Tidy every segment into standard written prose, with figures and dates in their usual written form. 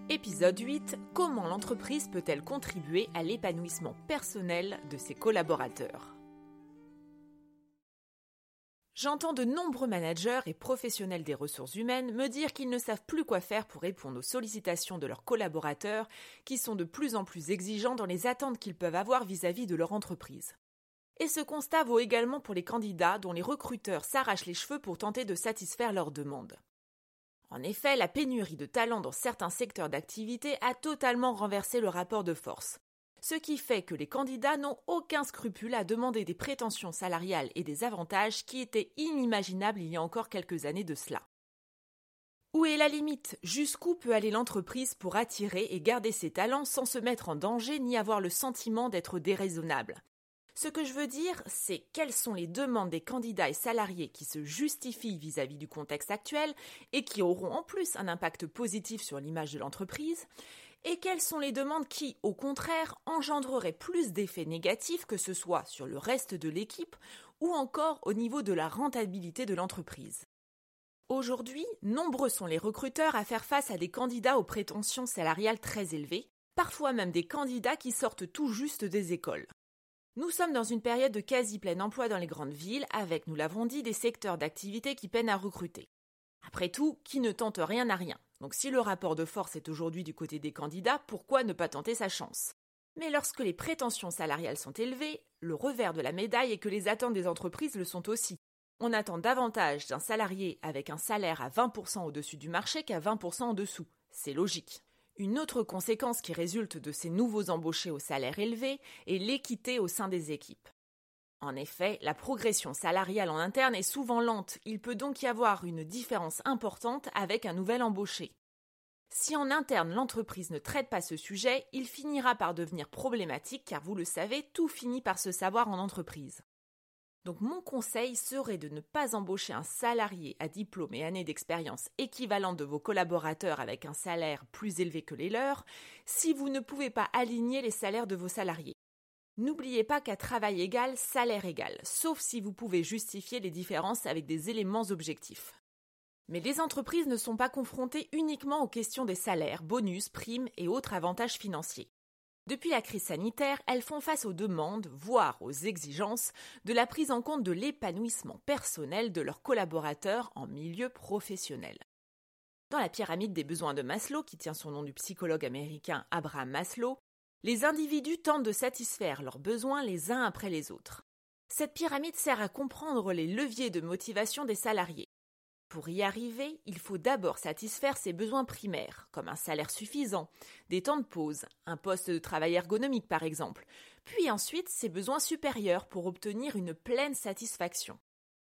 Épisode 8. Comment l'entreprise peut-elle contribuer à l'épanouissement personnel de ses collaborateurs ? J'entends de nombreux managers et professionnels des ressources humaines me dire qu'ils ne savent plus quoi faire pour répondre aux sollicitations de leurs collaborateurs qui sont de plus en plus exigeants dans les attentes qu'ils peuvent avoir vis-à-vis de leur entreprise. Et ce constat vaut également pour les candidats dont les recruteurs s'arrachent les cheveux pour tenter de satisfaire leurs demandes. En effet, la pénurie de talents dans certains secteurs d'activité a totalement renversé le rapport de force, ce qui fait que les candidats n'ont aucun scrupule à demander des prétentions salariales et des avantages qui étaient inimaginables il y a encore quelques années de cela. Où est la limite ? Jusqu'où peut aller l'entreprise pour attirer et garder ses talents sans se mettre en danger ni avoir le sentiment d'être déraisonnable ? Ce que je veux dire, c'est quelles sont les demandes des candidats et salariés qui se justifient vis-à-vis du contexte actuel et qui auront en plus un impact positif sur l'image de l'entreprise, et quelles sont les demandes qui, au contraire, engendreraient plus d'effets négatifs que ce soit sur le reste de l'équipe ou encore au niveau de la rentabilité de l'entreprise. Aujourd'hui, nombreux sont les recruteurs à faire face à des candidats aux prétentions salariales très élevées, parfois même des candidats qui sortent tout juste des écoles. Nous sommes dans une période de quasi-plein emploi dans les grandes villes, avec, nous l'avons dit, des secteurs d'activité qui peinent à recruter. Après tout, qui ne tente rien n'a rien. Donc si le rapport de force est aujourd'hui du côté des candidats, pourquoi ne pas tenter sa chance ? Mais lorsque les prétentions salariales sont élevées, le revers de la médaille est que les attentes des entreprises le sont aussi. On attend davantage d'un salarié avec un salaire à 20% au-dessus du marché qu'à 20% en dessous. C'est logique. Une autre conséquence qui résulte de ces nouveaux embauchés au salaire élevé est l'équité au sein des équipes. En effet, la progression salariale en interne est souvent lente, il peut donc y avoir une différence importante avec un nouvel embauché. Si en interne l'entreprise ne traite pas ce sujet, il finira par devenir problématique car vous le savez, tout finit par se savoir en entreprise. Donc mon conseil serait de ne pas embaucher un salarié à diplôme et années d'expérience équivalentes de vos collaborateurs avec un salaire plus élevé que les leurs, si vous ne pouvez pas aligner les salaires de vos salariés. N'oubliez pas qu'à travail égal, salaire égal, sauf si vous pouvez justifier les différences avec des éléments objectifs. Mais les entreprises ne sont pas confrontées uniquement aux questions des salaires, bonus, primes et autres avantages financiers. Depuis la crise sanitaire, elles font face aux demandes, voire aux exigences, de la prise en compte de l'épanouissement personnel de leurs collaborateurs en milieu professionnel. Dans la pyramide des besoins de Maslow, qui tient son nom du psychologue américain Abraham Maslow, les individus tentent de satisfaire leurs besoins les uns après les autres. Cette pyramide sert à comprendre les leviers de motivation des salariés. Pour y arriver, il faut d'abord satisfaire ses besoins primaires, comme un salaire suffisant, des temps de pause, un poste de travail ergonomique par exemple, puis ensuite ses besoins supérieurs pour obtenir une pleine satisfaction.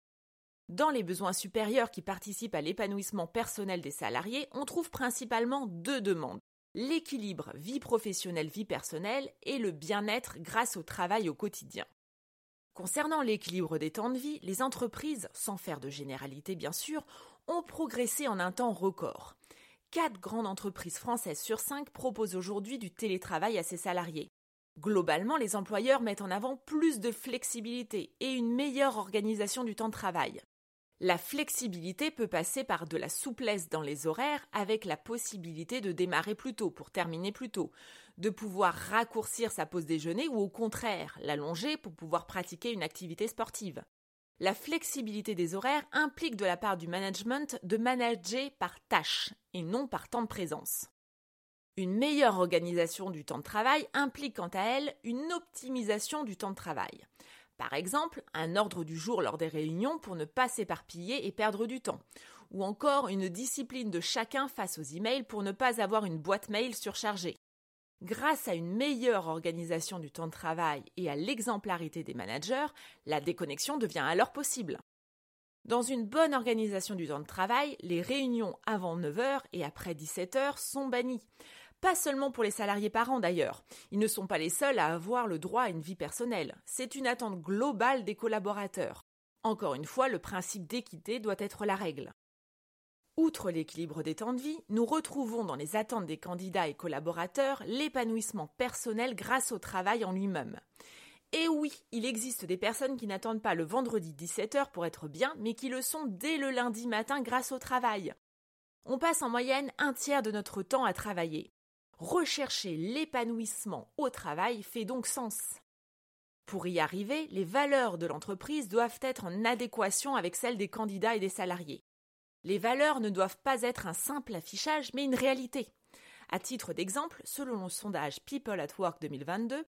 Dans les besoins supérieurs qui participent à l'épanouissement personnel des salariés, on trouve principalement deux demandes, l'équilibre vie professionnelle-vie personnelle et le bien-être grâce au travail au quotidien. Concernant l'équilibre des temps de vie, les entreprises, sans faire de généralité bien sûr, ont progressé en un temps record. 4 grandes entreprises françaises sur 5 proposent aujourd'hui du télétravail à ses salariés. Globalement, les employeurs mettent en avant plus de flexibilité et une meilleure organisation du temps de travail. La flexibilité peut passer par de la souplesse dans les horaires avec la possibilité de démarrer plus tôt pour terminer plus tôt, de pouvoir raccourcir sa pause déjeuner ou au contraire l'allonger pour pouvoir pratiquer une activité sportive. La flexibilité des horaires implique de la part du management de manager par tâche et non par temps de présence. Une meilleure organisation du temps de travail implique quant à elle une optimisation du temps de travail. Par exemple, un ordre du jour lors des réunions pour ne pas s'éparpiller et perdre du temps. Ou encore une discipline de chacun face aux emails pour ne pas avoir une boîte mail surchargée. Grâce à une meilleure organisation du temps de travail et à l'exemplarité des managers, la déconnexion devient alors possible. Dans une bonne organisation du temps de travail, les réunions avant 9h et après 17h sont bannies. Pas seulement pour les salariés parents d'ailleurs. Ils ne sont pas les seuls à avoir le droit à une vie personnelle. C'est une attente globale des collaborateurs. Encore une fois, le principe d'équité doit être la règle. Outre l'équilibre des temps de vie, nous retrouvons dans les attentes des candidats et collaborateurs l'épanouissement personnel grâce au travail en lui-même. Et oui, il existe des personnes qui n'attendent pas le vendredi 17h pour être bien, mais qui le sont dès le lundi matin grâce au travail. On passe en moyenne un tiers de notre temps à travailler. Rechercher l'épanouissement au travail fait donc sens. Pour y arriver, les valeurs de l'entreprise doivent être en adéquation avec celles des candidats et des salariés. Les valeurs ne doivent pas être un simple affichage, mais une réalité. À titre d'exemple, selon le sondage People at Work 2022,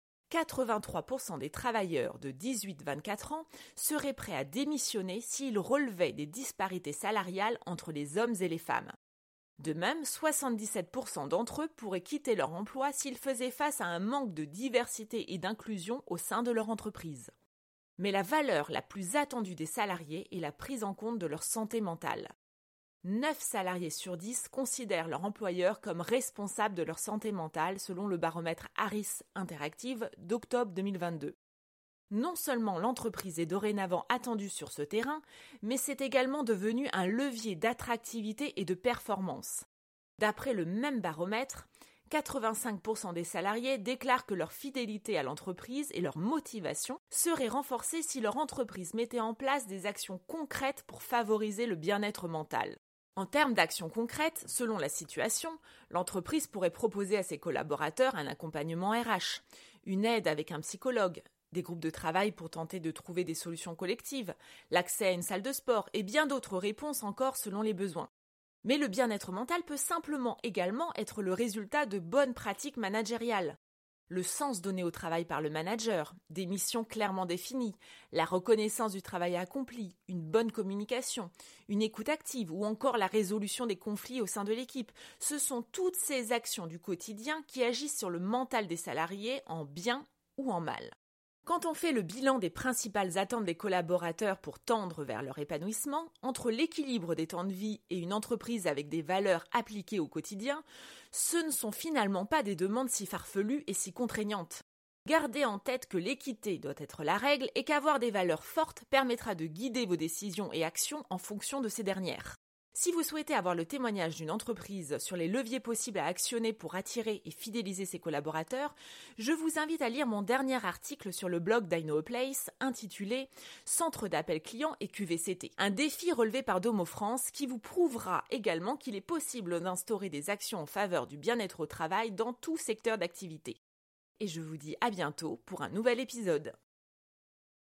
83% des travailleurs de 18-24 ans seraient prêts à démissionner s'ils relevaient des disparités salariales entre les hommes et les femmes. De même, 77% d'entre eux pourraient quitter leur emploi s'ils faisaient face à un manque de diversité et d'inclusion au sein de leur entreprise. Mais la valeur la plus attendue des salariés est la prise en compte de leur santé mentale. 9 salariés sur 10 considèrent leur employeur comme responsable de leur santé mentale selon le baromètre Harris Interactive d'octobre 2022. Non seulement l'entreprise est dorénavant attendue sur ce terrain, mais c'est également devenu un levier d'attractivité et de performance. D'après le même baromètre, 85% des salariés déclarent que leur fidélité à l'entreprise et leur motivation seraient renforcées si leur entreprise mettait en place des actions concrètes pour favoriser le bien-être mental. En termes d'actions concrètes, selon la situation, l'entreprise pourrait proposer à ses collaborateurs un accompagnement RH, une aide avec un psychologue, des groupes de travail pour tenter de trouver des solutions collectives, l'accès à une salle de sport et bien d'autres réponses encore selon les besoins. Mais le bien-être mental peut simplement également être le résultat de bonnes pratiques managériales. Le sens donné au travail par le manager, des missions clairement définies, la reconnaissance du travail accompli, une bonne communication, une écoute active ou encore la résolution des conflits au sein de l'équipe, ce sont toutes ces actions du quotidien qui agissent sur le mental des salariés en bien ou en mal. Quand on fait le bilan des principales attentes des collaborateurs pour tendre vers leur épanouissement, entre l'équilibre des temps de vie et une entreprise avec des valeurs appliquées au quotidien, ce ne sont finalement pas des demandes si farfelues et si contraignantes. Gardez en tête que l'équité doit être la règle et qu'avoir des valeurs fortes permettra de guider vos décisions et actions en fonction de ces dernières. Si vous souhaitez avoir le témoignage d'une entreprise sur les leviers possibles à actionner pour attirer et fidéliser ses collaborateurs, je vous invite à lire mon dernier article sur le blog d'I Know a Place intitulé « Centre d'appel client et QVCT », un défi relevé par Domo France qui vous prouvera également qu'il est possible d'instaurer des actions en faveur du bien-être au travail dans tout secteur d'activité. Et je vous dis à bientôt pour un nouvel épisode.